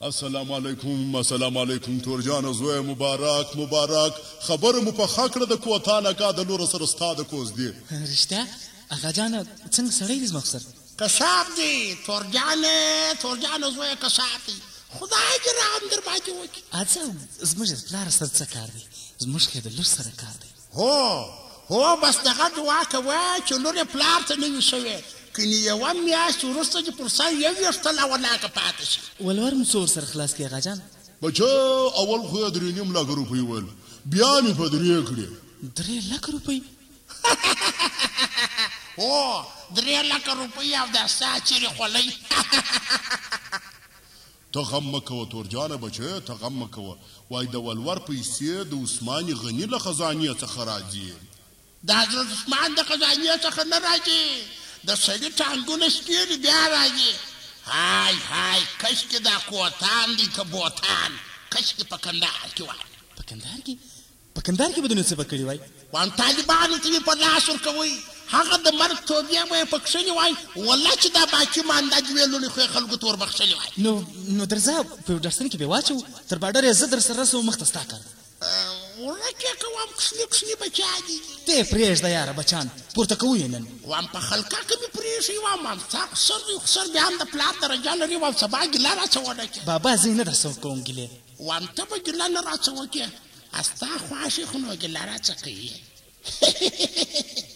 السلام علیکم تورجان زوی مبارک خبر مو په خاکړه د کوتانه کا د لور سره استاد کوز دی رښتیا اغا جان څنګه سړی دې مخسر کساب دی تورجان زوی کساب دی خدای دې رحم در باندې وکړي اځه زموږ د پلار سره څه کار دی زموږ خو د لور سره کار دی هو بس دغه دعا کوه چې لور یې پلار ته نه وي شوې کني یوه میاشت وروسته چې پر سر یو ویښته لا ولاکه پاتې شي ولور مو څو ورسره خلاص کړي اغا جان بچه اول خو یې 3.5 لک روپۍ ویل بیا مې په 3 کړې 3 لک روپۍ هو 3 لک روپۍ او دا ستا چیرې خولۍ ته غم مه کوه تورجانه بچه ته غم مه کوه وایي د ولور پیسې د عثمان غني له خزانې څخه راځي د حضرت عثمان د خزانې څخه نه راځي د سړي ټانګونه سکېري بیا راځي های کشکې دا کوتان دی که بوتان کشکې په کندهار کې وای په کندهار کې به دنو څه به کړي وای وان طالبانو ته مې په لاس ورکوئ هغه د مرګ توبې به یې بخښلې وای والله چې دا باقي مانداج ویلونې خو یې خلکو ته وربخښلې وای نو درځه په ډاکټرستان کې به واچو تر باډر یې زه در سره رسوم مخ ته ستا کار ورکې کوم کښلي بچا دي ته پرېږده یاره بچان پورته کوو یې نن وام په خلکه کې مې پرېښي وام ستا خسر بیا هم د پلار درجه لري وام سبا ګیله راڅونه کې بابا زه یې نه درڅه کوم ګیلې وام ته به ګیله نه راڅه وکې ستا خواشې خو نو ګیله راڅه کوي